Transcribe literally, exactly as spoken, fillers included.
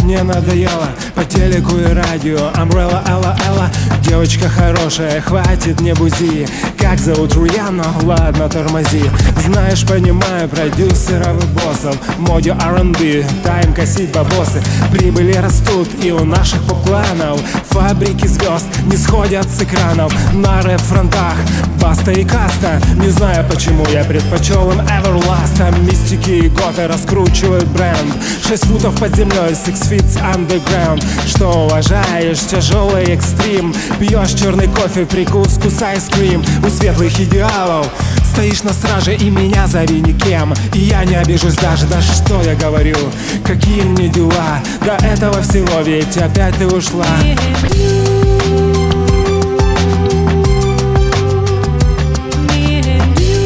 мне надоело по телеку и радио. Umbrella, Элла, Элла, девочка хорошая, хватит не бузи. Как зовут Руяна? Ладно, тормози. Знаешь, понимаю продюсеров и боссов, в моде ар энд би, тайм косить бабосы. Прибыли растут и у наших поп-кланов. Фабрики звезд не сходят с экранов. На рэп-фронтах Баста и Каста. Не знаю, почему я предпочел им Everlast. Мистики и готы раскручивают бренд. Шесть футов под землей, six feet underground. Что уважаешь, тяжелый экстрим. Пьешь черный кофе, прикуску с айскрим. У светлых идеалов стоишь на страже и меня зови никем. И я не обижусь даже, да что я говорю. Какие мне дела до этого всего, ведь опять ты ушла.